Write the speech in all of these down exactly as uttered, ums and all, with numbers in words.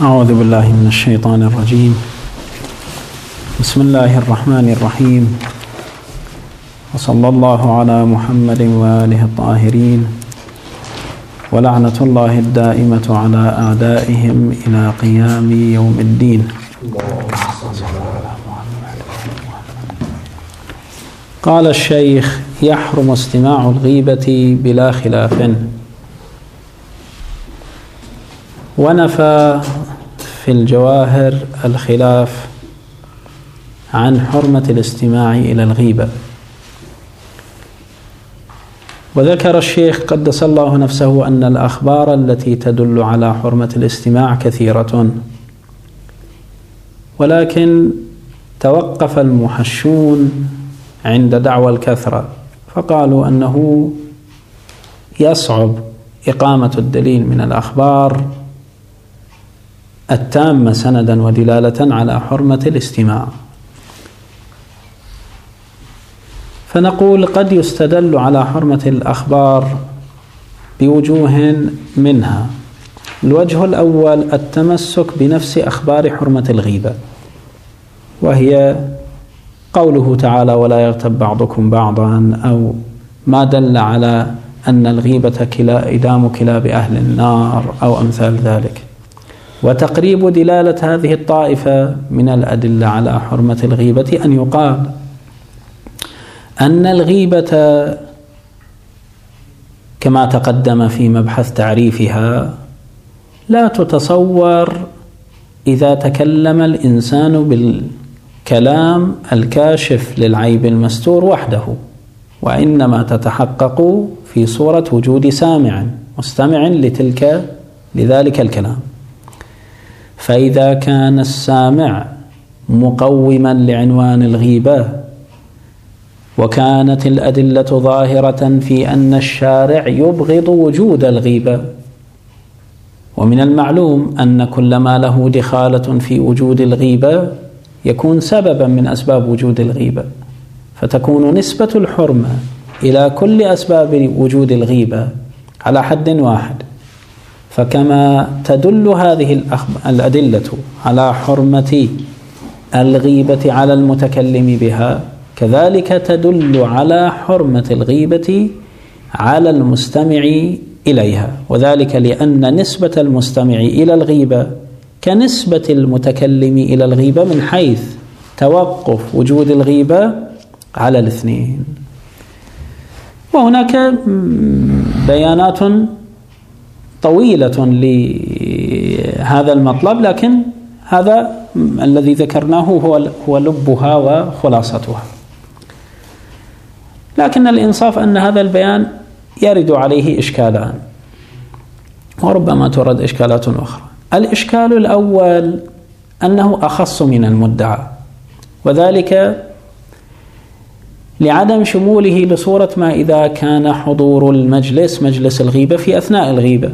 أعوذ بالله من الشيطان الرجيم. بسم الله الرحمن الرحيم، وصلى الله على محمد وآله الطاهرين، ولعنة الله الدائمة على أعدائهم إلى قيام يوم الدين. قال الشيخ: يحرم استماع الغيبة بلا خلاف. ونفى في الجواهر الخلاف عن حرمة الاستماع إلى الغيبة. وذكر الشيخ قدس الله نفسه أن الأخبار التي تدل على حرمة الاستماع كثيرة، ولكن توقف المحشون عند دعوى الكثرة، فقالوا أنه يصعب إقامة الدليل من الأخبار التامة سندا ودلالة على حرمة الاستماع. فنقول قد يستدل على حرمة الأخبار بوجوه منها. الوجه الأول التمسك بنفس أخبار حرمة الغيبة، وهي قوله تعالى: ولا يغتب بعضكم بعضا، أو ما دل على أن الغيبة كلا إدام كلاب أهل النار، أو أمثال ذلك. وتقريب دلالة هذه الطائفة من الأدلة على حرمة الغيبة أن يقال أن الغيبة كما تقدم في مبحث تعريفها لا تتصور إذا تكلم الإنسان بالكلام الكاشف للعيب المستور وحده، وإنما تتحقق في صورة وجود سامع مستمع لتلك لذلك الكلام. فإذا كان السامع مقوما لعنوان الغيبة، وكانت الأدلة ظاهرة في أن الشارع يبغض وجود الغيبة، ومن المعلوم أن كل ما له دخالة في وجود الغيبة يكون سببا من أسباب وجود الغيبة، فتكون نسبة الحرمة إلى كل أسباب وجود الغيبة على حد واحد. فكما تدل هذه الأدلة على حرمة الغيبة على المتكلم بها، كذلك تدل على حرمة الغيبة على المستمع إليها، وذلك لأن نسبة المستمع إلى الغيبة كنسبة المتكلم إلى الغيبة من حيث توقف وجود الغيبة على الاثنين. وهناك بيانات طويلة لهذا المطلب، لكن هذا الذي ذكرناه هو هو لبها وخلاصتها. لكن الإنصاف أن هذا البيان يرد عليه إشكالان، وربما ترد إشكالات أخرى. الإشكال الأول أنه أخص من المدعى، وذلك لعدم شموله لصورة ما إذا كان حضور المجلس مجلس الغيبة في أثناء الغيبة،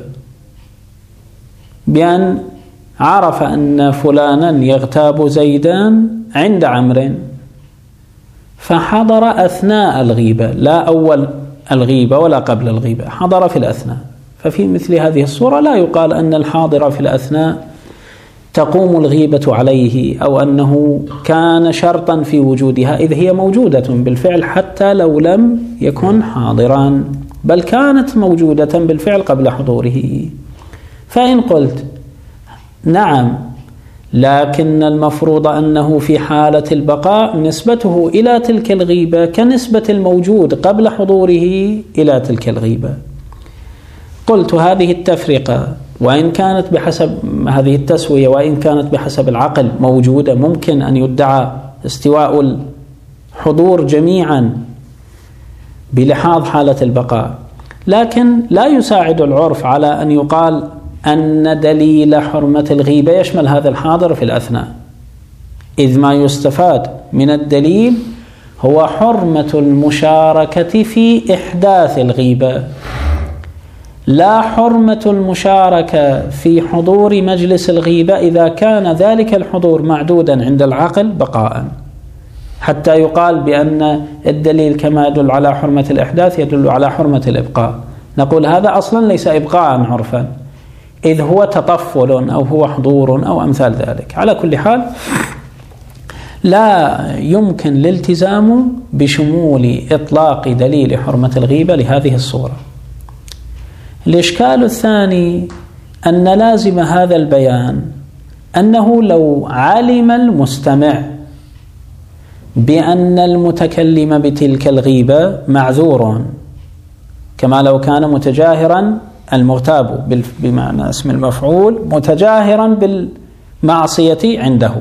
بأن عرف أن فلانا يغتاب زيدا عند عمرو فحضر أثناء الغيبة، لا أول الغيبة ولا قبل الغيبة، حضر في الأثناء. ففي مثل هذه الصورة لا يقال أن الحاضر في الأثناء تقوم الغيبة عليه، أو أنه كان شرطا في وجودها، إذ هي موجودة بالفعل حتى لو لم يكن حاضرا، بل كانت موجودة بالفعل قبل حضوره. فإن قلت نعم، لكن المفروض أنه في حالة البقاء نسبته إلى تلك الغيبة كنسبة الموجود قبل حضوره إلى تلك الغيبة، قلت هذه التفرقة وإن كانت بحسب هذه التسوية وإن كانت بحسب العقل موجودة، ممكن أن يدعى استواء الحضور جميعا بلحاظ حالة البقاء، لكن لا يساعد العرف على أن يقال أن دليل حرمة الغيبة يشمل هذا الحاضر في الأثناء، إذ ما يستفاد من الدليل هو حرمة المشاركة في إحداث الغيبة، لا حرمة المشاركة في حضور مجلس الغيبة إذا كان ذلك الحضور معدودا عند العقل بقاء، حتى يقال بأن الدليل كما يدل على حرمة الإحداث يدل على حرمة الإبقاء. نقول هذا أصلا ليس إبقاء عرفا، إذ هو تطفل أو هو حضور أو أمثال ذلك. على كل حال لا يمكن الالتزام بشمول إطلاق دليل حرمة الغيبة لهذه الصورة. الإشكال الثاني أن لازم هذا البيان أنه لو علم المستمع بأن المتكلم بتلك الغيبة معذور، كما لو كان متجاهرا المغتاب بمعنى اسم المفعول متجاهرا بالمعصية عنده،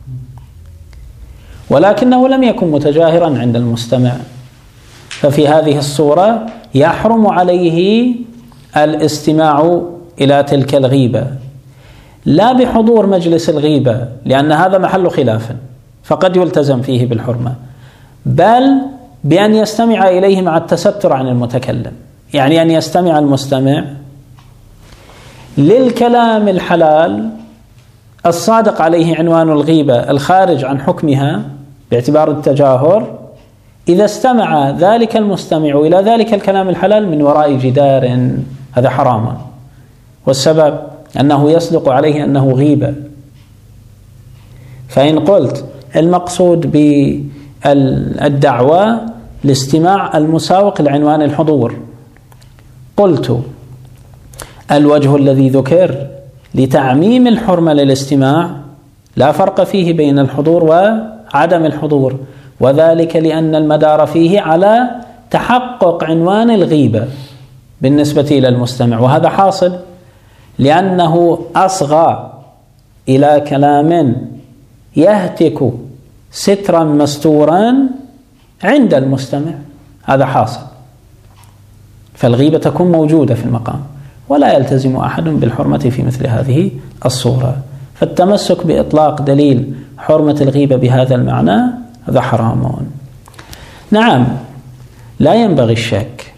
ولكنه لم يكن متجاهرا عند المستمع، ففي هذه الصورة يحرم عليه الاستماع إلى تلك الغيبة، لا بحضور مجلس الغيبة لأن هذا محل خلاف فقد يلتزم فيه بالحرمة، بل بأن يستمع إليه مع التستر عن المتكلم، يعني أن يستمع المستمع للكلام الحلال الصادق عليه عنوان الغيبة الخارج عن حكمها باعتبار التجاهر، إذا استمع ذلك المستمع إلى ذلك الكلام الحلال من وراء جدار، هذا حرام، والسبب أنه يصدق عليه أنه غيبة. فإن قلت المقصود بالدعوة الاستماع المساوق لعنوان الحضور، قلت الوجه الذي ذكر لتعميم الحرمة للاستماع لا فرق فيه بين الحضور وعدم الحضور، وذلك لأن المدار فيه على تحقق عنوان الغيبة بالنسبة إلى المستمع، وهذا حاصل لأنه أصغى إلى كلام يهتك سترا مستورا عند المستمع، هذا حاصل، فالغيبة تكون موجودة في المقام، ولا يلتزم أحد بالحرمة في مثل هذه الصورة. فالتمسك بإطلاق دليل حرمة الغيبة بهذا المعنى هذا حرام. نعم، لا ينبغي الشك،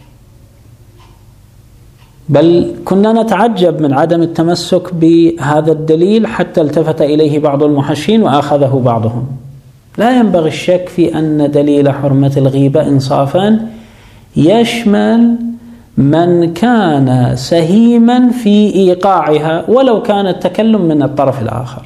بل كنا نتعجب من عدم التمسك بهذا الدليل حتى التفت إليه بعض المحشين وأخذه بعضهم. لا ينبغي الشك في أن دليل حرمة الغيبة إنصافا يشمل من كان سهيما في إيقاعها ولو كان التكلم من الطرف الآخر،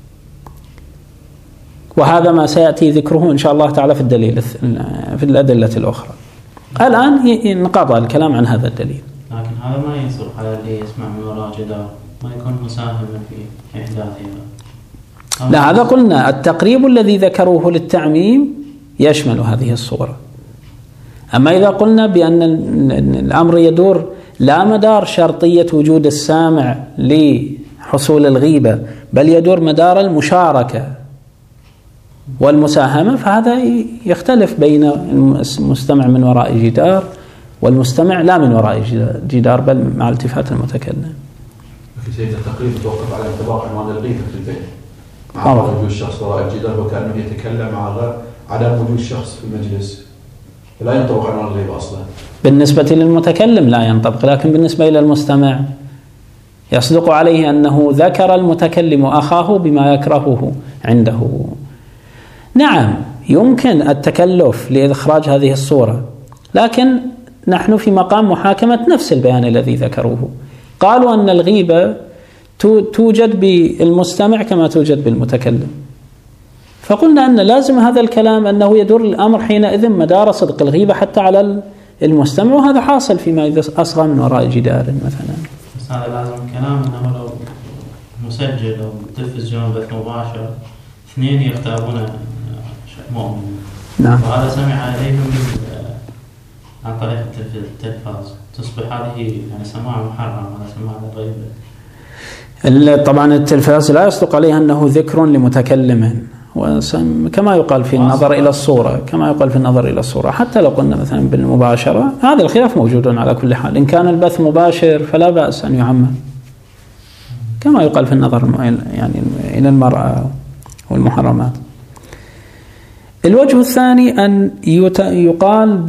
وهذا ما سيأتي ذكره إن شاء الله تعالى في الدليل في الأدلة الأخرى. الآن انقضى الكلام عن هذا الدليل، لكن هذا ما ينصر على اللي يسمع من وراء جدار ما يكون مساهما في إحداثها. لا، هذا قلنا التقريب الذي ذكروه للتعميم يشمل هذه الصورة. أما إذا قلنا بأن الأمر يدور لا مدار شرطية وجود السامع لحصول الغيبة، بل يدور مدار المشاركة والمساهمة، فهذا يختلف بين المستمع من وراء جدار والمستمع لا من وراء جدار بل مع التفات المتكلم. في سيد التقريب توقف على انطباق عنوان الغيبة في البيت مع وجود الشخص وراء الجدار وكأنه يتكلم على عدم وجود شخص في المجلس، لا ينطبق عنوان الغيبة أصلا. بالنسبة للمتكلم لا ينطبق، لكن بالنسبة إلى المستمع يصدق عليه أنه ذكر المتكلم أخاه بما يكرهه عنده. نعم، يمكن التكلف لإخراج هذه الصورة، لكن نحن في مقام محاكمة نفس البيان الذي ذكروه. قالوا أن الغيبة توجد بالمستمع كما توجد بالمتكلم، فقلنا أن لازم هذا الكلام أنه يدور الأمر حينئذ مدار صدق الغيبة حتى على المستمع، وهذا حاصل فيما إذا أصغى من وراء جدار مثلا. بس هذا لازم كلام أنه لو مسجل أو تلفزيون بث مباشر اثنين يغتابون مؤمن، نعم، وهذا سمع إليهم عن طريق التلفاز، تصبح هذه يعني سماع محرم على سماع الغيبة. طبعا التلفاز لا يصدق عليه أنه ذكر لمتكلم، كما يقال في النظر إلى الصورة، كما يقال في النظر إلى الصورة، حتى لو قلنا مثلا بالمباشرة هذا الخلاف موجود على كل حال. إن كان البث مباشر فلا بأس أن يعمم، كما يقال في النظر يعني إلى المرأة والمحرمات. الوجه الثاني أن يقال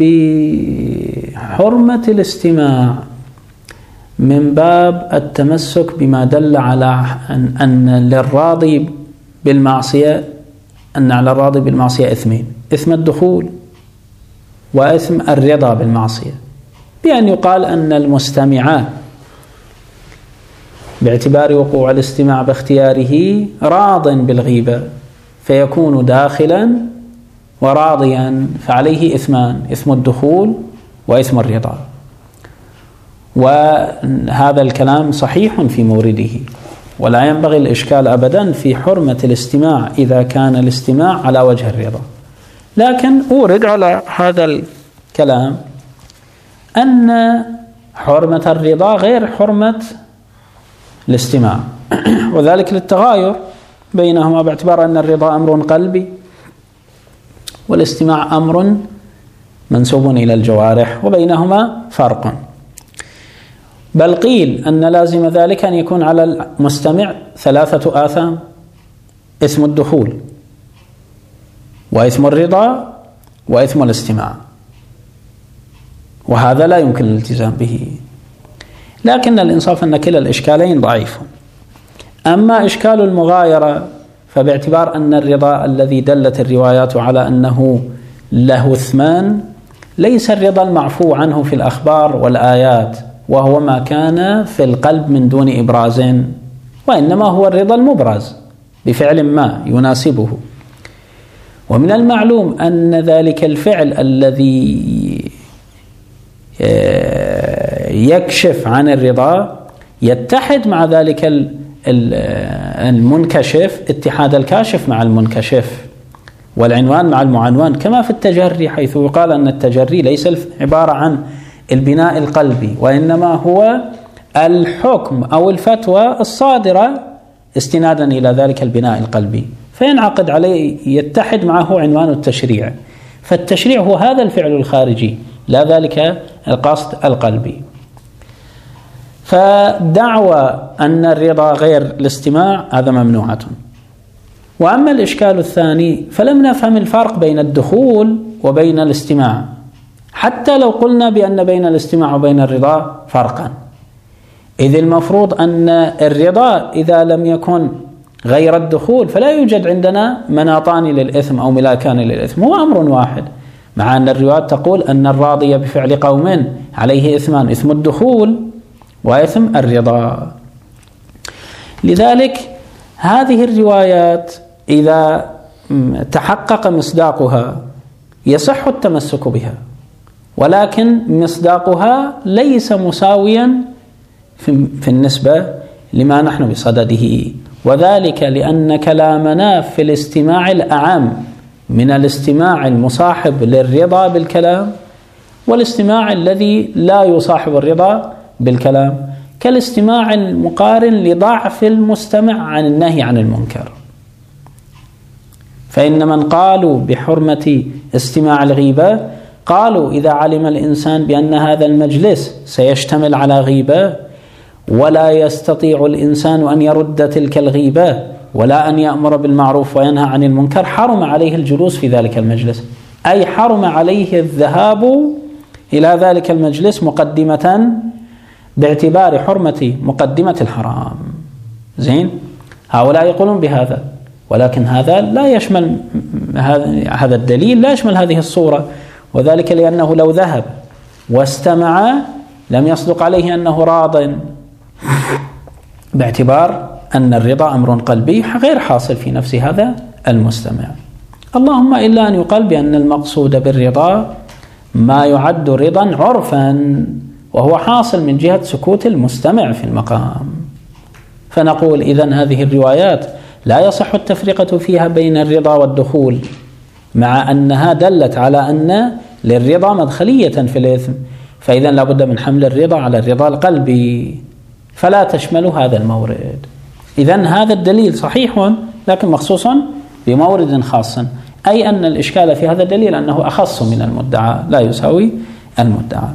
بحرمة الاستماع من باب التمسك بما دل على أن للراضي بالمعصية أن على الراضي بالمعصية إثمين: إثم الدخول وإثم الرضا بالمعصية، بأن يقال أن المستمع باعتبار وقوع الاستماع باختياره راض بالغيبة فيكون داخلا وراضيا، فعليه إثمان: إثم الدخول وإثم الرضا. وهذا الكلام صحيح في مورده، ولا ينبغي الإشكال أبدا في حرمة الاستماع إذا كان الاستماع على وجه الرضا. لكن أورد على هذا الكلام أن حرمة الرضا غير حرمة الاستماع، وذلك للتغاير بينهما باعتبار أن الرضا أمر قلبي والاستماع أمر منسوب إلى الجوارح، وبينهما فرق. بل قيل أن لازم ذلك أن يكون على المستمع ثلاثة آثام: إثم الدخول وإثم الرضا وإثم الاستماع، وهذا لا يمكن الالتزام به. لكن الإنصاف أن كلا الإشكالين ضعيف. أما إشكال المغايرة فباعتبار أن الرضا الذي دلت الروايات على أنه له اثمان ليس الرضا المعفو عنه في الأخبار والآيات، وهو ما كان في القلب من دون إبراز، وإنما هو الرضا المبرز بفعل ما يناسبه. ومن المعلوم أن ذلك الفعل الذي يكشف عن الرضا يتحد مع ذلك المنكشف اتحاد الكاشف مع المنكشف، والعنوان مع المعنوان، كما في التجري، حيث يقال أن التجري ليس عبارة عن البناء القلبي، وإنما هو الحكم أو الفتوى الصادرة استنادا إلى ذلك البناء القلبي، فينعقد عليه يتحد معه عنوان التشريع. فالتشريع هو هذا الفعل الخارجي، لا ذلك القصد القلبي. فدعوى أن الرضا غير الاستماع هذا ممنوعة. وأما الإشكال الثاني فلم نفهم الفرق بين الدخول وبين الاستماع، حتى لو قلنا بأن بين الاستماع وبين الرضا فرقا، إذ المفروض أن الرضا إذا لم يكن غير الدخول فلا يوجد عندنا مناطان للإثم أو ملاكان للإثم، هو أمر واحد، مع أن الروايات تقول أن الراضي بفعل قوم عليه إثمان: إثم الدخول وإثم الرضا. لذلك هذه الروايات إذا تحقق مصداقها يصح التمسك بها، ولكن مصداقها ليس مساويا في النسبة لما نحن بصدده، وذلك لأن كلامنا في الاستماع الأعم من الاستماع المصاحب للرضا بالكلام والاستماع الذي لا يصاحب الرضا بالكلام، كالاستماع المقارن لضعف المستمع عن النهي عن المنكر. فإن من قالوا بحرمة استماع الغيبة قالوا إذا علم الإنسان بأن هذا المجلس سيشتمل على غيبة ولا يستطيع الإنسان أن يرد تلك الغيبة ولا أن يأمر بالمعروف وينهى عن المنكر، حرم عليه الجلوس في ذلك المجلس، أي حرم عليه الذهاب إلى ذلك المجلس مقدمة باعتبار حرمة مقدمة الحرام. زين، هؤلاء يقولون بهذا، ولكن هذا لا يشمل، هذا الدليل لا يشمل هذه الصورة، وذلك لأنه لو ذهب واستمع لم يصدق عليه أنه راض، باعتبار أن الرضا أمر قلبي غير حاصل في نفس هذا المستمع. اللهم إلا أن يقال بأن المقصود بالرضا ما يعد رضا عرفا، وهو حاصل من جهة سكوت المستمع في المقام. فنقول إذن هذه الروايات لا يصح التفرقة فيها بين الرضا والدخول، مع أنها دلت على أن للرضا مدخلية في الإثم، فإذن لابد من حمل الرضا على الرضا القلبي، فلا تشمل هذا المورد. إذن هذا الدليل صحيح لكن مخصوص بمورد خاص، أي أن الإشكال في هذا الدليل أنه أخص من المدعى لا يساوي المدعى.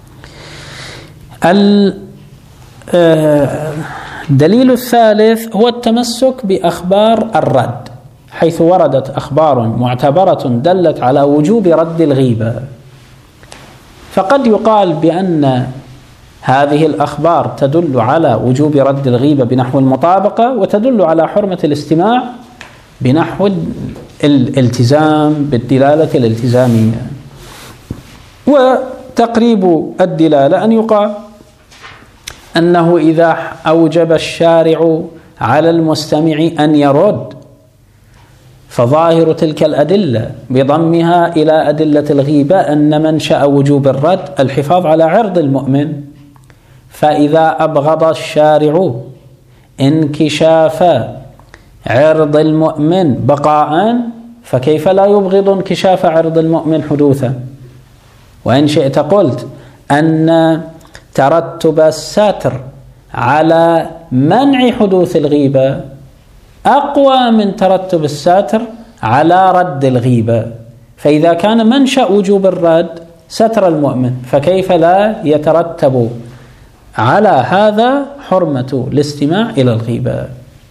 الدليل الثالث هو التمسك بأخبار الرد، حيث وردت أخبار معتبرة دلت على وجوب رد الغيبة. فقد يقال بأن هذه الأخبار تدل على وجوب رد الغيبة بنحو المطابقة، وتدل على حرمة الاستماع بنحو الالتزام بالدلالة الالتزامية. وتقريب الدلالة أن يقال أنه إذا أوجب الشارع على المستمع أن يرد، فظاهر تلك الأدلة بضمها إلى أدلة الغيبة أن منشأ وجوب الرد الحفاظ على عرض المؤمن. فإذا أبغض الشارع انكشاف عرض المؤمن بقاء، فكيف لا يبغض انكشاف عرض المؤمن حدوثا؟ وإن شئت قلت أن ترتب الستر على منع حدوث الغيبة أقوى من ترتب الستر على رد الغيبة. فإذا كان منشأ وجوب الرد ستر المؤمن، فكيف لا يترتب على هذا حرمة الاستماع إلى الغيبة؟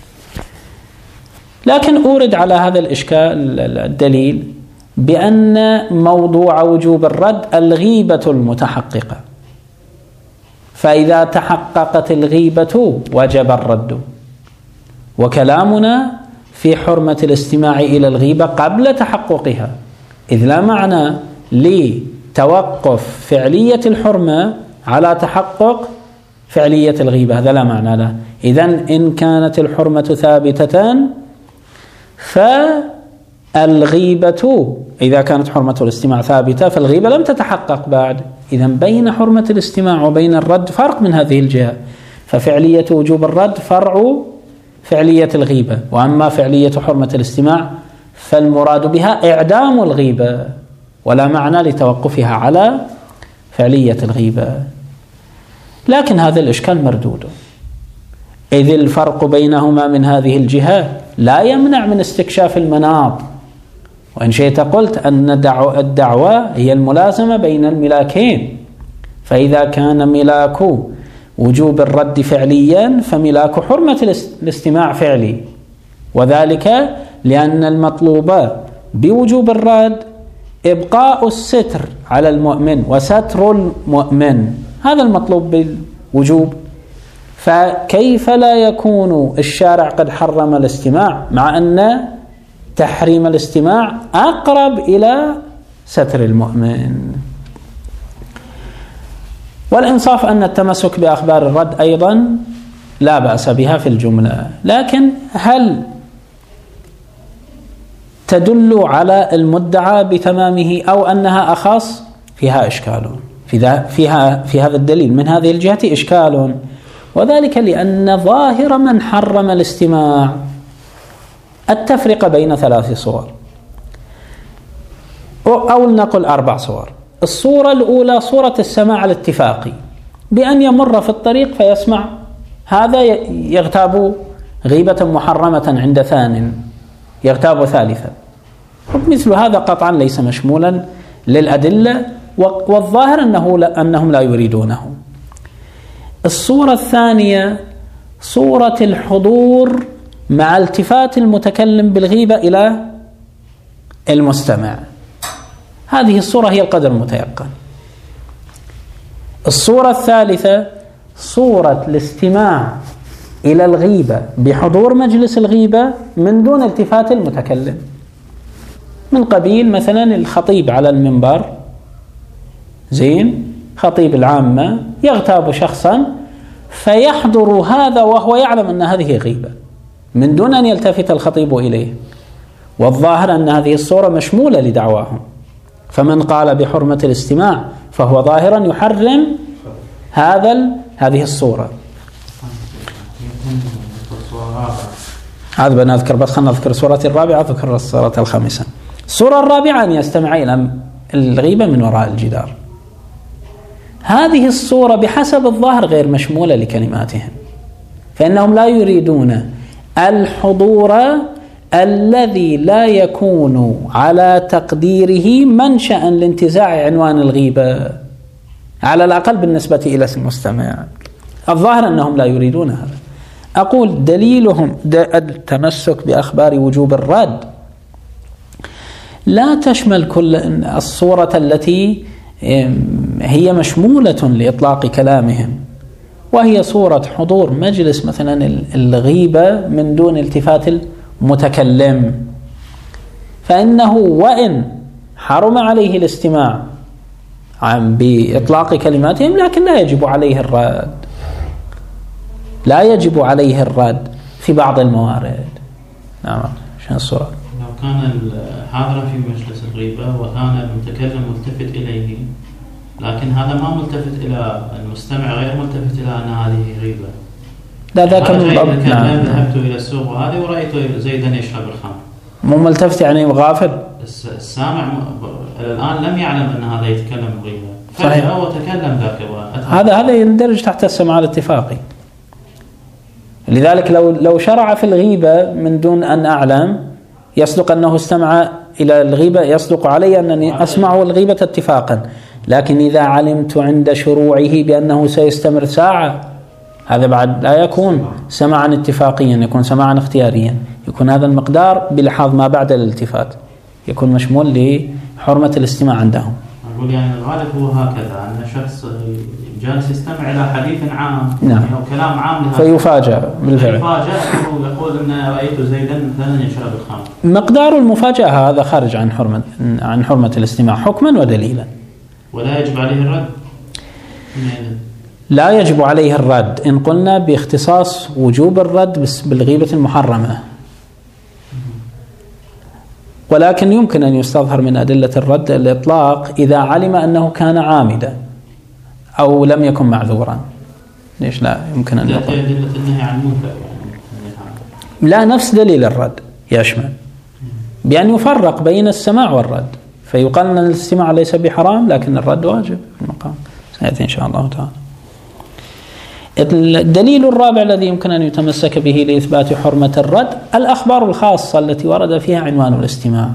لكن أورد على هذا الإشكال الدليل بأن موضوع وجوب الرد الغيبة المتحققة، فإذا تحققت الغيبة وجب الرد، وكلامنا في حرمة الاستماع إلى الغيبة قبل تحققها، إذ لا معنى لتوقف فعلية الحرمة على تحقق فعلية الغيبة، هذا لا معنى له. إذن إن كانت الحرمة ثابتة فالغيبة، إذا كانت حرمة الاستماع ثابتة فالغيبة لم تتحقق بعد. إذن بين حرمة الاستماع وبين الرد فرق من هذه الجهة، ففعلية وجوب الرد فرع فعلية الغيبة، وأما فعلية حرمة الاستماع فالمراد بها إعدام الغيبة، ولا معنى لتوقفها على فعلية الغيبة. لكن هذا الإشكال مردود، إذ الفرق بينهما من هذه الجهة لا يمنع من استكشاف المناط. وإن شئت قلت أن الدعوة هي الملازمة بين الملاكين، فإذا كان ملاك وجوب الرد فعليا فملاك حرمة الاستماع فعلي، وذلك لأن المطلوب بوجوب الرد إبقاء الستر على المؤمن وستر المؤمن، هذا المطلوب بالوجوب. فكيف لا يكون الشارع قد حرم الاستماع مع أن تحريم الاستماع أقرب إلى ستر المؤمن؟ والإنصاف أن التمسك بأخبار الرد أيضا لا بأس بها في الجملة، لكن هل تدل على المدعى بتمامه أو أنها أخص؟ فيها إشكال، في, فيها في هذا الدليل من هذه الجهة إشكال، وذلك لأن ظاهر من حرم الاستماع التفرقة بين ثلاث صور، أو نقول أربع صور. الصورة الأولى صورة السماع الاتفاقي، بأن يمر في الطريق فيسمع هذا يغتاب غيبة محرمة عند ثان، يغتاب ثالثا، مثل هذا قطعا ليس مشمولا للأدلة، والظاهر أنه أنهم لا يريدونه. الصورة الثانية صورة الحضور مع التفات المتكلم بالغيبة إلى المستمع، هذه الصورة هي القدر المتيقن. الصورة الثالثة صورة الاستماع إلى الغيبة بحضور مجلس الغيبة من دون التفات المتكلم، من قبيل مثلا الخطيب على المنبر، زين، خطيب العامة يغتاب شخصا فيحضر هذا وهو يعلم أن هذه غيبة من دون أن يلتفت الخطيب إليه، والظاهر أن هذه الصورة مشمولة لدعواهم، فمن قال بحرمة الاستماع فهو ظاهرا يحرم هذا هذه الصورة. هذا بنذكر، بس خلنا نذكر الصورة الرابعة، ذكر الصورة الخامسة. الصورة الرابعة أن يستمع إلى الغيبة من وراء الجدار، هذه الصورة بحسب الظاهر غير مشمولة لكلماتهم، فإنهم لا يريدون الحضور الذي لا يكون على تقديره منشأ لانتزاع عنوان الغيبة، على الأقل بالنسبة إلى المستمع. الظاهر أنهم لا يريدون هذا. أقول دليلهم التمسك بأخبار وجوب الرد لا تشمل كل الصورة التي هي مشمولة لإطلاق كلامهم، وهي صورة حضور مجلس مثلا الغيبة من دون التفات المتكلم، فإنه وإن حرم عليه الاستماع بإطلاق كلماتهم لكن لا يجب عليه الرد. لا يجب عليه الرد في بعض الموارد. نعم. شنو الصورة؟ لو كان حاضرا في مجلس الغيبة وكان المتكلم ملتفت إليه، لكن هذا ما ملتفت إلى المستمع، غير ملتفت إلى أن هذه غيبة. لا ذاك من ضبط. نعم. ذهبت إلى السوق وهذه ورأيت زيدا يشرب الخمر. مو ملتفت يعني غافل. السامع الآن لم يعلم أن هذا يتكلم غيبة. فجأة وتكلم ذاك. هذا هذا يندرج تحت السماع الاتفاقي. لذلك لو لو شرع في الغيبة من دون أن أعلم، يصدق أنه استمع إلى الغيبة، يصدق علي أنني أسمع الغيبة اتفاقا. لكن إذا علمت عند شروعه بأنه سيستمر ساعة، هذا بعد لا يكون سماعا اتفاقيا، يكون سماعا اختياريا. يكون هذا المقدار بلحاظ ما بعد الالتفات، يكون مشمول لحرمة الاستماع عندهم. أقول يعني الغالب هو هكذا، أن شخص جالس يستمع إلى حديث عام، نعم. أو كلام عام، فيفاجأ بالفعل. فيفاجأ ويقول أن رأيت زيدا مثلا يشرب الخمر. مقدار المفاجأة هذا خارج عن حرمة عن حرمة الاستماع حكما ودليلا. ولا يجب عليه الرد. لا يجب عليه الرد إن قلنا باختصاص وجوب الرد بالغيبة المحرمة، ولكن يمكن أن يستظهر من أدلة الرد الإطلاق إذا علم أنه كان عامدا أو لم يكن معذورا. ليش لا يمكن أن يطلق؟ أدلة النهي عن المنكر. لا، نفس دليل الرد يشمل بأن يفرق بين السماع والرد، فيقال أن الاستماع ليس بحرام لكن الرد واجب في المقام. سيأتي إن شاء الله تعالى. الدليل الرابع الذي يمكن أن يتمسك به لإثبات حرمة الرد الأخبار الخاصة التي ورد فيها عنوان الاستماع.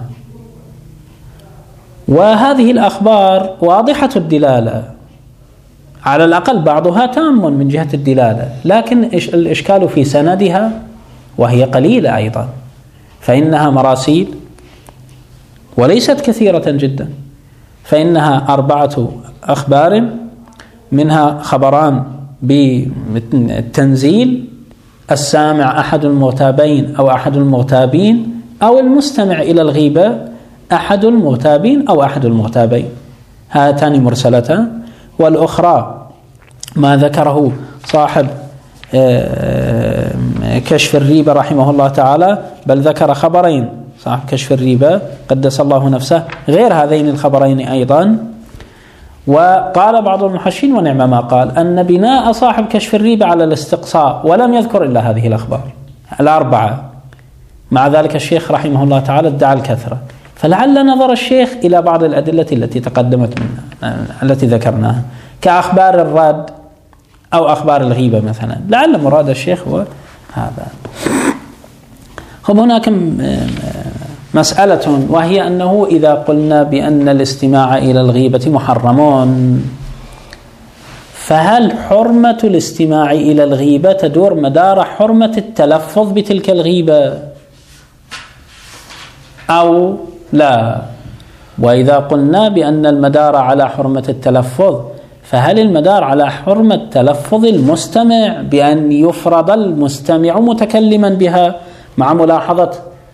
وهذه الأخبار واضحة الدلالة، على الأقل بعضها تام من جهة الدلالة، لكن الإشكال في سندها وهي قليلة أيضا، فإنها مراسيل وليست كثيرة جدا، فإنها أربعة أخبار، منها خبران بالتنزيل، السامع أحد المغتابين أو أحد المغتابين، أو المستمع إلى الغيبة أحد المغتابين أو أحد المغتابين، هاتان مرسلتان. والأخرى ما ذكره صاحب كشف الريبة رحمه الله تعالى، بل ذكر خبرين صاحب كشف الريبة قدس الله نفسه غير هذين الخبرين أيضا. وقال بعض المحشين ونعم ما قال أن بناء صاحب كشف الريبة على الاستقصاء، ولم يذكر إلا هذه الأخبار الأربعة. مع ذلك الشيخ رحمه الله تعالى ادعى الكثرة، فلعل نظر الشيخ إلى بعض الأدلة التي تقدمت منها التي ذكرناها كأخبار الرد أو أخبار الغيبة مثلا، لعل مراد الشيخ هو هذا. خب هناك مسألة، وهي أنه إذا قلنا بأن الاستماع إلى الغيبة محرمون، فهل حرمة الاستماع إلى الغيبة تدور مدار حرمة التلفظ بتلك الغيبة أو لا؟ وإذا قلنا بأن المدار على حرمة التلفظ، فهل المدار على حرمة تلفظ المستمع بأن يفرض المستمع متكلما بها مع ملاحظة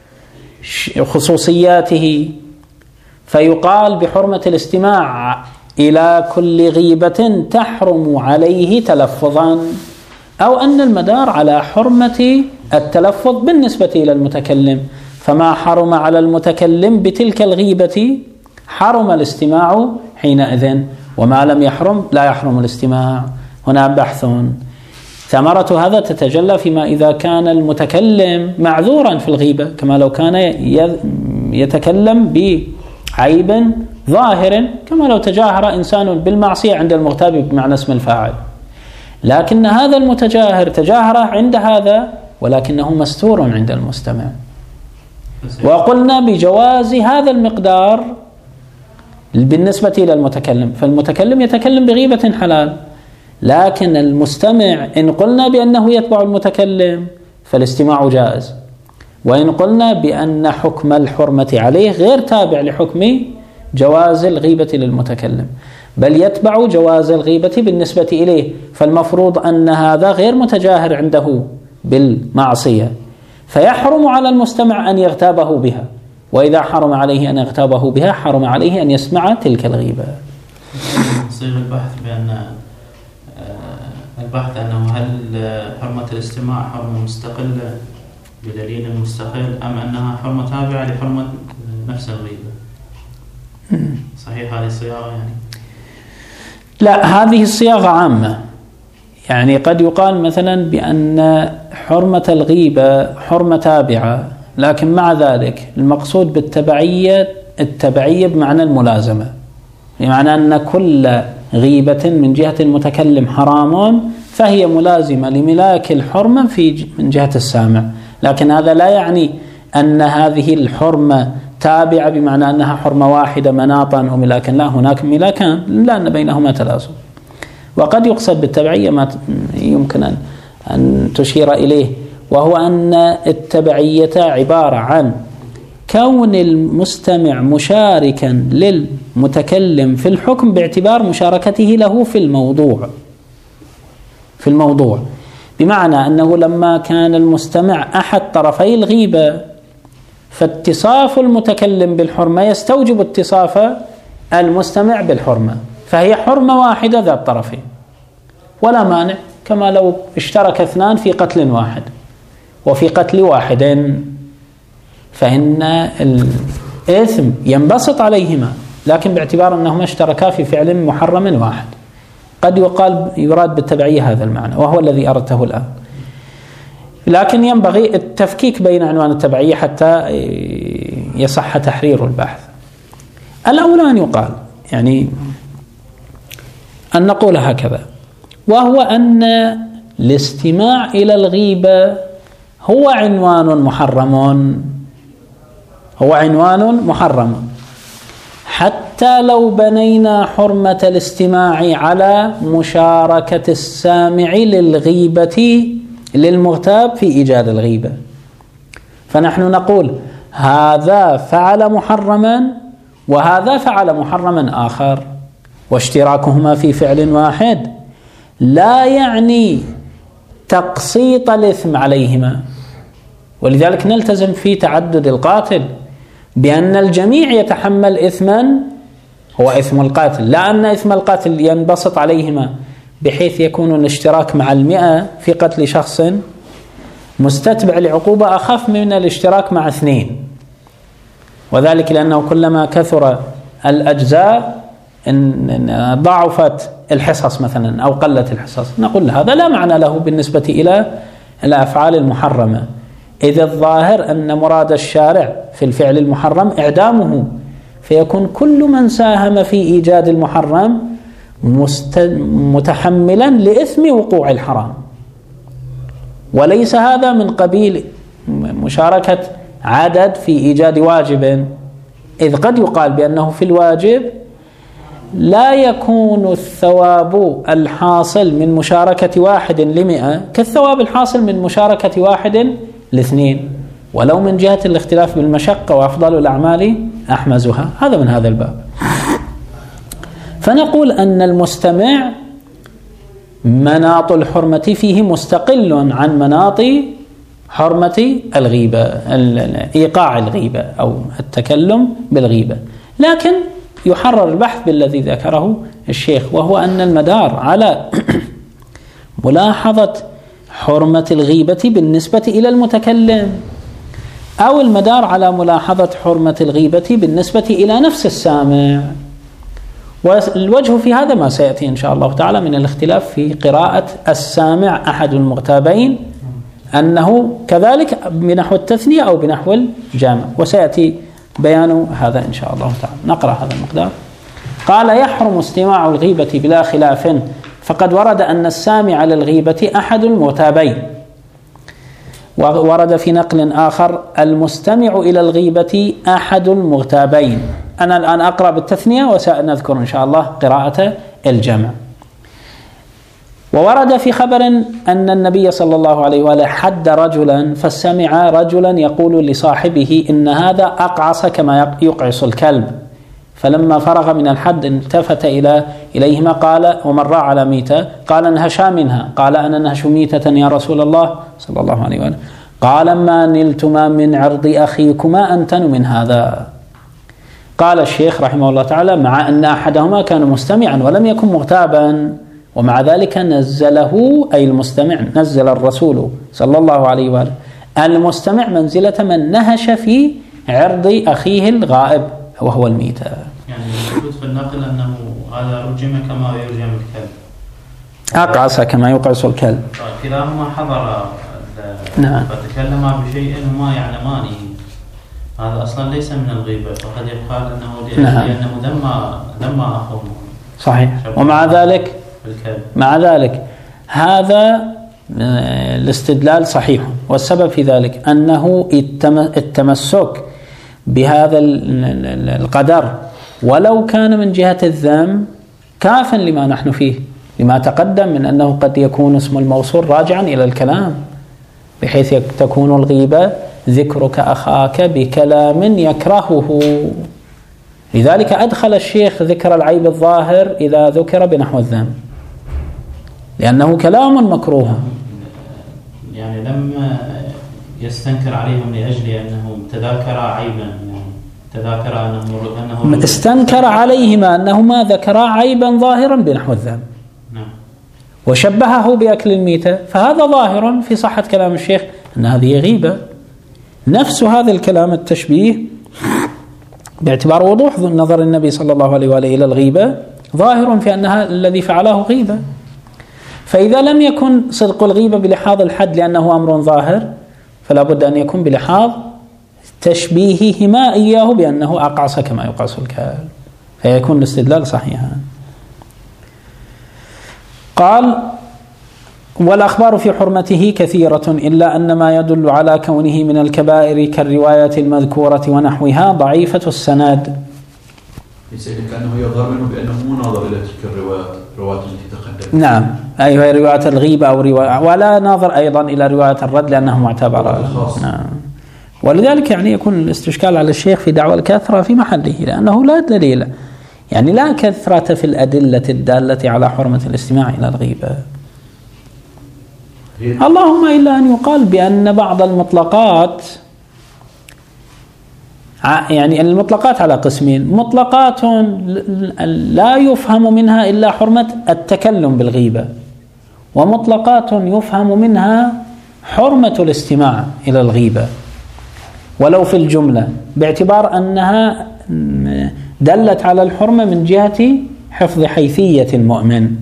خصوصياته، فيقال بحرمة الاستماع إلى كل غيبة تحرم عليه تلفظا، أو أن المدار على حرمة التلفظ بالنسبة إلى المتكلم، فما حرم على المتكلم بتلك الغيبة حرم الاستماع حينئذ، وما لم يحرم لا يحرم الاستماع. هنا بحث. ثمرة هذا تتجلى فيما إذا كان المتكلم معذورا في الغيبة، كما لو كان يتكلم بعيب ظاهر، كما لو تجاهر إنسان بالمعصية عند المغتاب بمعنى اسم الفاعل، لكن هذا المتجاهر تجاهر عند هذا ولكنه مستور عند المستمع. وقلنا بجواز هذا المقدار بالنسبة إلى المتكلم، فالمتكلم يتكلم بغيبة حلال، لكن المستمع إن قلنا بأنه يتبع المتكلم فالاستماع جائز، وإن قلنا بأن حكم الحرمة عليه غير تابع لحكم جواز الغيبة للمتكلم، بل يتبع جواز الغيبة بالنسبة إليه، فالمفروض أن هذا غير متجاهر عنده بالمعصية، فيحرم على المستمع أن يغتابه بها، وإذا حرم عليه أن يغتابه بها حرم عليه أن يسمع تلك الغيبة. صيغ البحث بأن البحث أنه هل حرمة الاستماع حرمة مستقلة بدليل مستقل أم أنها حرمة تابعة لحرمة نفس الغيبة؟ صحيح هذه الصياغة يعني؟ لا، هذه الصياغة عامة. يعني قد يقال مثلا بأن حرمة الغيبة حرمة تابعة، لكن مع ذلك المقصود بالتبعية التبعية بمعنى الملازمة، بمعنى أن كل غيبة من جهة المتكلم حرام فهي ملازمة لملاك الحرمة في من جهة السامع، لكن هذا لا يعني أن هذه الحرمة تابعة بمعنى أنها حرمة واحدة مناطا وملاكا، لا، هناك ملاكان لأن بينهما تلازم. وقد يقصد بالتبعية ما يمكن أن تشير إليه، وهو أن التبعية عبارة عن كون المستمع مشاركا للمتكلم في الحكم باعتبار مشاركته له في الموضوع في الموضوع بمعنى أنه لما كان المستمع أحد طرفي الغيبة فاتصاف المتكلم بالحرمة يستوجب اتصاف المستمع بالحرمة، فهي حرمة واحدة ذات طرفين ولا مانع، كما لو اشترك اثنان في قتل واحد وفي قتل واحد فإن الإثم ينبسط عليهما، لكن باعتبار أنهما اشتركا في فعل محرم واحد. قد يقال يراد بالتبعية هذا المعنى وهو الذي أردته الآن، لكن ينبغي التفكيك بين عنوان التبعية حتى يصح تحرير البحث. الأولى أن يقال يعني أن نقول هكذا، وهو أن الاستماع إلى الغيبة هو عنوان محرم هو عنوان محرم حتى لو بنينا حرمة الاستماع على مشاركة السامع للغيبة للمغتاب في إيجاد الغيبة، فنحن نقول هذا فعل محرما وهذا فعل محرما آخر، واشتراكهما في فعل واحد لا يعني تقسيط الإثم عليهما. ولذلك نلتزم في تعدد القاتل بأن الجميع يتحمل إثما هو إثم القاتل، لا أن إثم القاتل ينبسط عليهما بحيث يكون الاشتراك مع المئة في قتل شخص مستتبع لعقوبة أخف من الاشتراك مع اثنين، وذلك لأنه كلما كثر الأجزاء إن ضعفت الحصص مثلا أو قلت الحصص. نقول هذا لا معنى له بالنسبة إلى الأفعال المحرمة، إذا الظاهر أن مراد الشارع في الفعل المحرم إعدامه، فيكون كل من ساهم في إيجاد المحرم متحملا لإثم وقوع الحرام، وليس هذا من قبيل مشاركة عدد في إيجاد واجب، إذ قد يقال بأنه في الواجب لا يكون الثواب الحاصل من مشاركة واحد لمئة كالثواب الحاصل من مشاركة واحد لاثنين، ولو من جهة الاختلاف بالمشقة وأفضل الأعمال أحمزها. هذا من هذا الباب. فنقول أن المستمع مناط الحرمة فيه مستقل عن مناط حرمة الغيبة، إيقاع الغيبة أو التكلم بالغيبة، لكن يحرر البحث بالذي ذكره الشيخ، وهو أن المدار على ملاحظة حرمة الغيبة بالنسبة إلى المتكلم أو المدار على ملاحظة حرمة الغيبة بالنسبة إلى نفس السامع. والوجه في هذا ما سيأتي إن شاء الله تعالى من الاختلاف في قراءة السامع أحد المغتابين، أنه كذلك بنحو التثنية أو بنحو الجامع، وسيأتي بيان هذا إن شاء الله تعالى. نقرأ هذا المقدار. قال: يحرم استماع الغيبة بلا خلاف، فقد ورد أن السامع للغيبة أحد المغتابين، وورد في نقل آخر المستمع إلى الغيبة أحد المغتابين. أنا الآن أقرأ بالتثنية وسنذكر إن شاء الله قراءة الجمع. وورد في خبر أن النبي صلى الله عليه وآله حد رجلا، فسمع رجلا يقول لصاحبه إن هذا أقعص كما يقعص الكلب، فلما فرغ من الحد التفت إلى إليهما قال: ومن راى على ميتة؟ قال: انهشا منها. قال: أنا انهش ميتة يا رسول الله صلى الله عليه وآله. قال: ما نلتما من عرض أخيكما أنتن من هذا. قال الشيخ رحمه الله تعالى: مع أن أحدهما كان مستمعا ولم يكن مغتابا، ومع ذلك نزله أي المستمع، نزل الرسول صلى الله عليه وآله المستمع منزلة من نهش في عرض أخيه الغائب وهو الميتة. يعني يثبت في النقل أنه هذا رجم كما يرجم الكلب، أقعص كما يقعص الكلب. كلاهما حضر نعم. فتكلما بشيء هما يعلمانه، هذا أصلا ليس من الغيبة، فقد يقال أنه نعم. لأنه ذم ذم أخوه. صحيح. ومع ذلك الكلب. مع ذلك هذا الاستدلال صحيح، والسبب في ذلك أنه التمسك بهذا القدر ولو كان من جهة الذم كافا لما نحن فيه، لما تقدم من أنه قد يكون اسم الموصول راجعا إلى الكلام، بحيث تكون الغيبة ذكرك أخاك بكلام يكرهه. لذلك أدخل الشيخ ذكر العيب الظاهر إذا ذكر بنحو الذم، لأنه كلام مكروه. يعني لم يستنكر عليهم لأجل أنه تذاكر عيبا، يعني تذاكر أنه, أنه استنكر عليهما أنهما ذكرا عيبا ظاهرا بنحو الذم، نعم. وشبهه بأكل الميتة، فهذا ظاهر في صحة كلام الشيخ أن هذه غيبة. نفس هذا الكلام التشبيه باعتبار وضوح نظر النبي صلى الله عليه وآله إلى الغيبة ظاهر في أنها الذي فعله غيبة. فإذا لم يكن صدق الغيبة بلحاظ الحد لأنه أمر ظاهر، فلا بد أن يكون بلحاظ تشبيههما إياه بأنه أقعص كما يقعص الكلب، فيكون الاستدلال صحيحا. قال: والأخبار في حرمته كثيرة إلا أن ما يدل على كونه من الكبائر كالرواية المذكورة ونحوها ضعيفة السند. يسأل كأنه يظهر منه بأنه مو ناظر إلى تلك الروايات الروايات التي تقدم. نعم، أي هي رواية الغيبة أو رواية، ولا ناظر أيضا إلى رواية الرد لأنه معتبر. نعم. ولذلك يعني يكون الاستشكال على الشيخ في دعوى الكثرة في محله، لأنه لا دليل، يعني لا كثرة في الأدلة الدالة على حرمة الاستماع إلى الغيبة، اللهم إلا أن يقال بأن بعض المطلقات، يعني المطلقات على قسمين: مطلقات لا يفهم منها إلا حرمة التكلم بالغيبة، ومطلقات يفهم منها حرمة الاستماع إلى الغيبة ولو في الجملة، باعتبار أنها دلت على الحرمة من جهة حفظ حيثية المؤمن،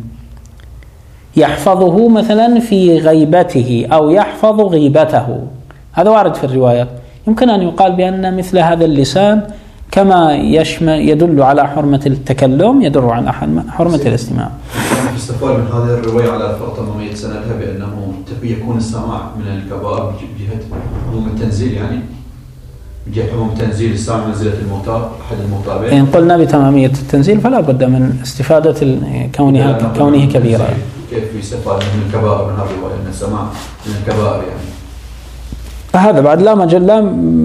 يحفظه مثلا في غيبته أو يحفظ غيبته، هذا وارد في الروايات. يمكن أن يقال بأن مثل هذا اللسان كما يشمل يدل على حرمة التكلم يدل على حرمة الاستماع. يعني استفاد من هذه الرواية على فرط ما يتسندها بأنه يكون السماع من الكبائر بجهة عموم التنزيل، يعني بجهة عموم تنزيل السامع منزلة الموتى أحد الموتابين. إن قلنا بتمامية التنزيل فلا بد من استفادة كونها كونه كبيرة. كيف يستفاد من الكبائر من هذه الرواية أن السماع من الكبائر يعني؟ هذا بعد لا مجال لا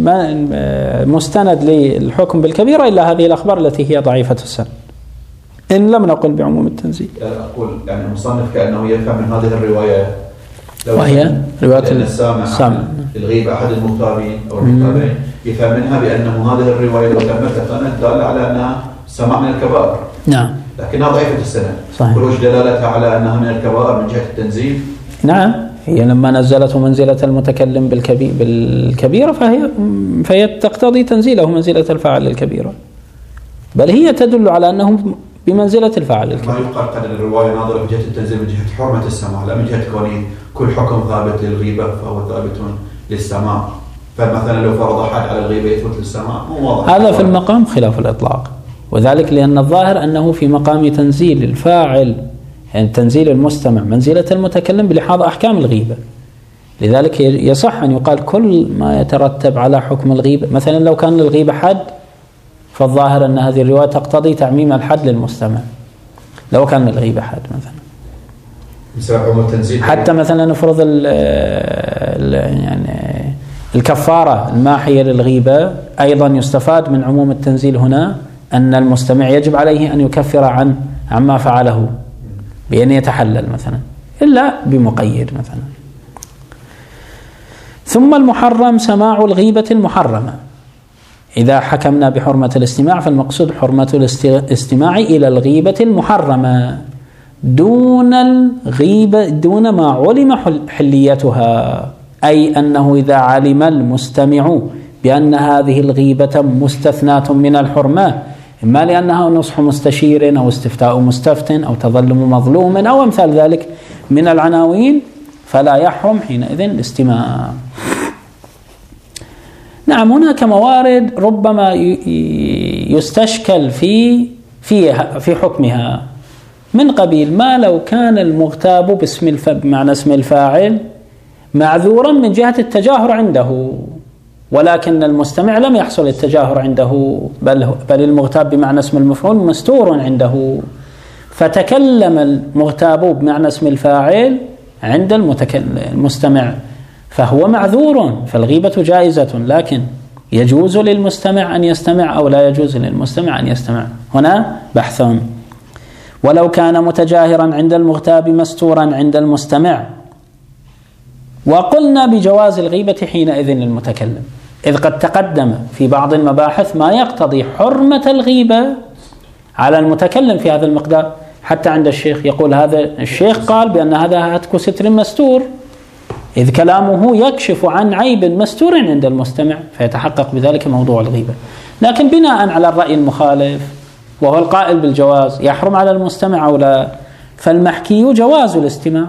مستند للحكم بالكبيرة إلا هذه الأخبار التي هي ضعيفة السند، إن لم نقل بعموم التنزيل. أقول يعني المصنف كأنه يفهم من هذه الرواية وهي رواية السامع الغيبة أحد المغتابين أو المغتابين، يفهم منها بأنه هذه الرواية لو تمت كانت دالة على أنها سماع من الكبائر. نعم. لكنها ضعيفة السند. صحيح. وش دلالتها على أنها من الكبائر من جهة التنزيل؟ نعم، هي لما نزلت منزلة المتكلم بالكبيرة فهي فهي تقتضي تنزيله منزلة الفاعل الكبيرة، بل هي تدل على أنه بمنزلة الفاعل الكبيرة. ما يقال قد الرواية ناظرة من جهة التنزيل من جهة حرمة السماع، لا من جهة كونه كل حكم ثابت للغيبة فهو ثابت للسماع. فمثلا لو فرض أحد على الغيبة يثبت للسماع مو واضح. هذا في المقام خلاف الإطلاق، وذلك لأن الظاهر أنه في مقام تنزيل الفاعل، يعني تنزيل المستمع منزلة المتكلم بلحاظ أحكام الغيبة. لذلك يصح أن يقال كل ما يترتب على حكم الغيبة، مثلا لو كان للغيبة حد فالظاهر أن هذه الرواية تقتضي تعميم الحد للمستمع لو كان للغيبة حد مثلا. حتى مثلا نفرض ال ال يعني الكفارة الماحية للغيبة أيضا يستفاد من عموم التنزيل هنا أن المستمع يجب عليه أن يكفر عن عما فعله بأن يتحلل مثلا، إلا بمقيد مثلا. ثم المحرم سماع الغيبة المحرمة. إذا حكمنا بحرمة الاستماع فالمقصود حرمة الاستماع إلى الغيبة المحرمة دون الغيبة، دون ما علم حليتها، أي أنه إذا علم المستمع بأن هذه الغيبة مستثناة من الحرمة، إما لأنها نصح مستشير أو استفتاء مستفت أو تظلم مظلوم أو أمثال ذلك من العناوين، فلا يحرم حينئذ الاستماع. نعم، هناك موارد ربما يستشكل في في في حكمها، من قبيل ما لو كان المغتاب باسم الف... بمعنى اسم الفاعل معذورا من جهة التجاهر عنده، ولكن المستمع لم يحصل التجاهر عنده، بل بل المغتاب بمعنى اسم المفعول مستور عنده، فتكلم المغتاب بمعنى اسم الفاعل عند المتكلم المستمع، فهو معذور، فالغيبة جائزة، لكن يجوز للمستمع أن يستمع أو لا يجوز للمستمع أن يستمع، هنا بحث. ولو كان متجاهرا عند المغتاب مستورا عند المستمع، وقلنا بجواز الغيبة حينئذ للمتكلم، إذ قد تقدم في بعض المباحث ما يقتضي حرمة الغيبة على المتكلم في هذا المقدار، حتى عند الشيخ يقول هذا الشيخ قال بأن هذا هتك ستر مستور، إذ كلامه يكشف عن عيب مستور عند المستمع، فيتحقق بذلك موضوع الغيبة. لكن بناء على الرأي المخالف وهو القائل بالجواز، يحرم على المستمع أو لا؟ فالمحكي جواز الاستماع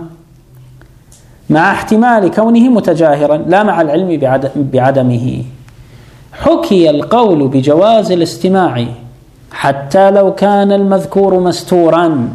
مع احتمال كونه متجاهرا لا مع العلم بعدمه. حكي القول بجواز الاستماع حتى لو كان المذكور مستورا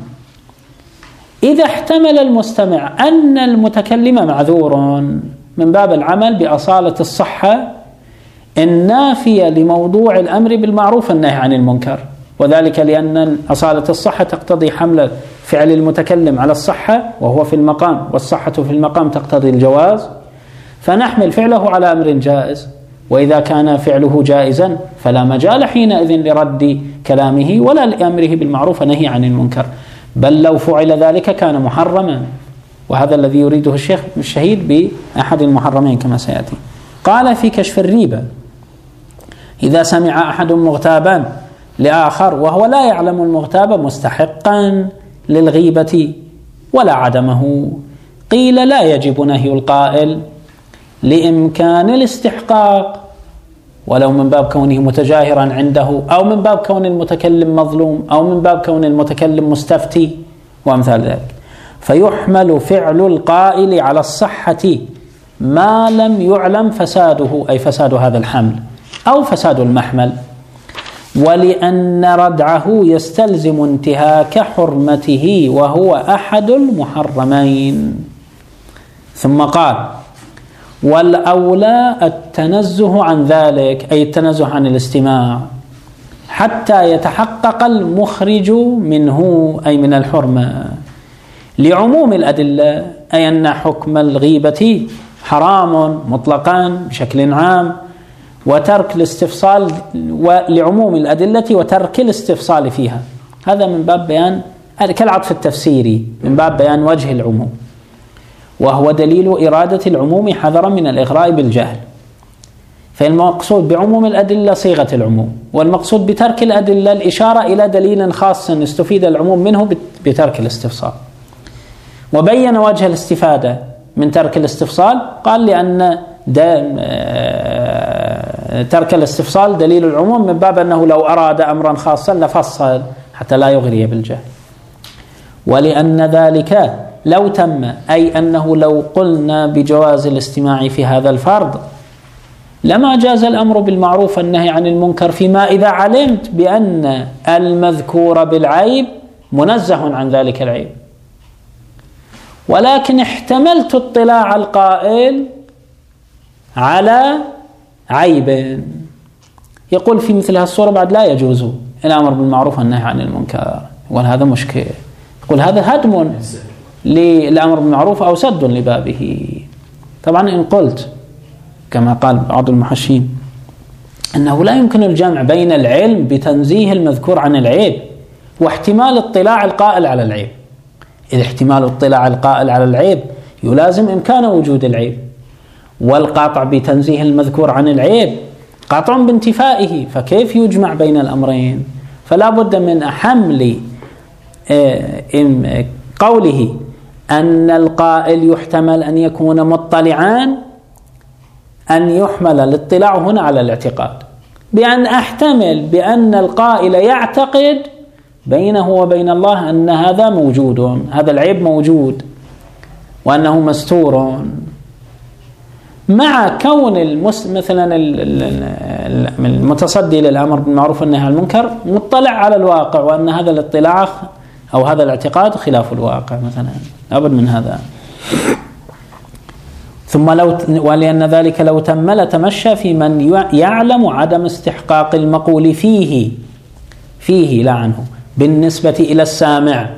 إذا احتمل المستمع أن المتكلم معذور، من باب العمل بأصالة الصحة النافية لموضوع الأمر بالمعروف والنهي عن المنكر، وذلك لأن أصالة الصحة تقتضي حمل فعل المتكلم على الصحة وهو في المقام، والصحة في المقام تقتضي الجواز، فنحمل فعله على أمر جائز، وإذا كان فعله جائزا فلا مجال حينئذ لرد كلامه ولا لأمره بالمعروف ونهي عن المنكر، بل لو فعل ذلك كان محرما، وهذا الذي يريده الشيخ الشهيد بأحد المحرمين كما سيأتي. قال في كشف الريبة: إذا سمع أحد مغتابا لآخر وهو لا يعلم المغتاب مستحقا للغيبة ولا عدمه، قيل لا يجب نهي القائل لإمكان الاستحقاق، ولو من باب كونه متجاهرا عنده، أو من باب كون المتكلم مظلوم، أو من باب كون المتكلم مستفتي وأمثال ذلك، فيحمل فعل القائل على الصحة ما لم يعلم فساده، أي فساد هذا الحمل أو فساد المحمل، ولأن ردعه يستلزم انتهاك حرمته وهو أحد المحرمين. ثم قال: والأولى التنزه عن ذلك، أي التنزه عن الاستماع، حتى يتحقق المخرج منه، أي من الحرمة، لعموم الأدلة، أي أن حكم الغيبة حرام مطلقا بشكل عام، وترك الاستفصال ولعموم الأدلة وترك الاستفصال فيها، هذا من باب بيان كالعطف التفسيري، من باب بيان وجه العموم، وهو دليل إرادة العموم حذرا من الإغراء بالجهل. فالمقصود بعموم الأدلة صيغة العموم، والمقصود بترك الأدلة الإشارة إلى دليل خاص استفيد العموم منه بترك الاستفصال. وبين وجه الاستفادة من ترك الاستفصال، قال لأن ترك الاستفصال دليل العموم، من باب أنه لو أراد أمرا خاصا لفصل حتى لا يغري بالجهل، ولأن ذلك لو تم، أي أنه لو قلنا بجواز الاستماع في هذا الفرض لما جاز الأمر بالمعروف والنهي عن المنكر، فيما إذا علمت بأن المذكور بالعيب منزه عن ذلك العيب، ولكن احتملت اطلاع القائل على عيب، يقول في مثل هالصورة بعد لا يجوز الأمر بالمعروف والنهي عن المنكر، وهذا مشكل، يقول هذا هدم للأمر بالمعروف أو سد لبابه. طبعا إن قلت كما قال بعض المحشين أنه لا يمكن الجمع بين العلم بتنزيه المذكور عن العيب واحتمال اطلاع القائل على العيب، إذا احتمال اطلاع القائل على العيب يلازم إمكان وجود العيب، والقاطع بتنزيه المذكور عن العيب قاطع بانتفائه، فكيف يجمع بين الأمرين؟ فلا بد من حمل قوله أن القائل يحتمل أن يكون مطلعان، أن يحمل الاطلاع هنا على الاعتقاد، بأن أحتمل بأن القائل يعتقد بينه وبين الله أن هذا موجود، هذا العيب موجود وأنه مستور، مع كون المس... مثلا المتصدي للأمر بالمعروف والنهي عن المنكر مطلع على الواقع، وأن هذا الاطلاع أو هذا الاعتقاد خلاف الواقع مثلا، أبد من هذا. ثم لو ولأن ذلك لو تم لتمشى في من يعلم عدم استحقاق المقول فيه فيه لا عنه بالنسبة إلى السامع،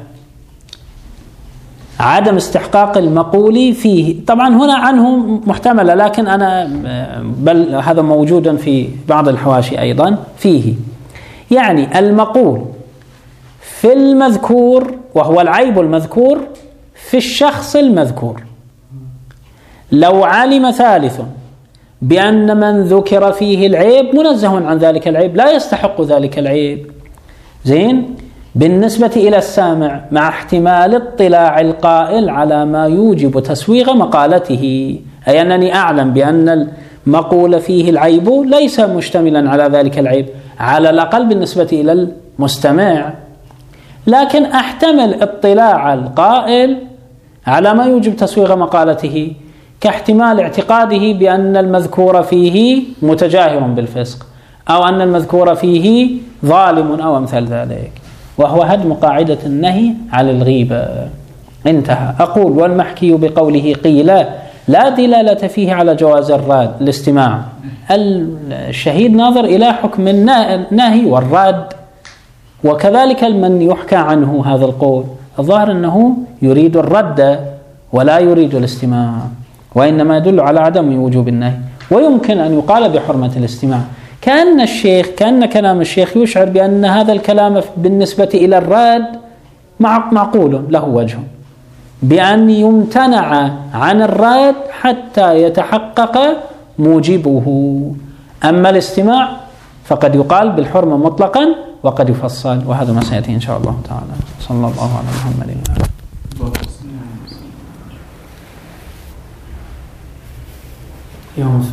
عدم استحقاق المقول فيه. طبعا هنا عنه محتملة، لكن أنا بل هذا موجود في بعض الحواشي أيضا فيه، يعني المقول في المذكور وهو العيب المذكور في الشخص المذكور. لو علم ثالث بأن من ذكر فيه العيب منزه عن ذلك العيب، لا يستحق ذلك العيب، زين، بالنسبة إلى السامع مع احتمال اطلاع القائل على ما يوجب تسويغ مقالته، أي أنني أعلم بأن المقول فيه العيب ليس مشتملا على ذلك العيب على الأقل بالنسبة إلى المستمع، لكن أحتمل اطلاع القائل على ما يوجب تسويغ مقالته، كاحتمال اعتقاده بأن المذكور فيه متجاهر بالفسق، أو أن المذكور فيه ظالم أو أمثال ذلك، وهو هدم قاعدة النهي على الغيبة. انتهى. أقول والمحكي بقوله قيل لا دلالة فيه على جواز الراد الاستماع، الشهيد ناظر إلى حكم النهي والراد، وكذلك من يحكى عنه هذا القول الظاهر أنه يريد الرد ولا يريد الاستماع، وإنما يدل على عدم وجوب النهي. ويمكن أن يقال بحرمة الاستماع، كأن الشيخ كأن كلام الشيخ يشعر بأن هذا الكلام بالنسبة إلى الراد معقول له وجه، بأن يمتنع عن الراد حتى يتحقق موجبه. أما الاستماع فقد يقال بالحرمة مطلقا وقد يفصل، وهذا ما سيأتي إن شاء الله تعالى. صلى الله على محمد يوم